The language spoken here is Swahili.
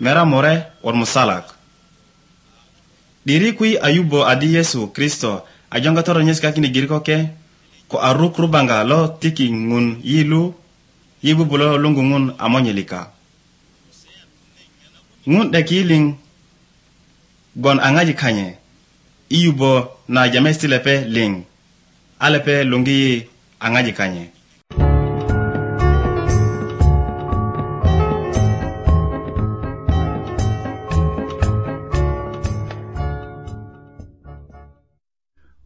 mera more or musalak. Diri kui ayubo adi Yesu Kristo ajonga toro nyes kakini giriko ke ko aruk rubanga lo tiki ngun yilu yibu bulo lungu ngun amonyelika. Ngun dekiling gon angaji kanye iyubo na jamesti lepe ling alepe lungi angaji kanye.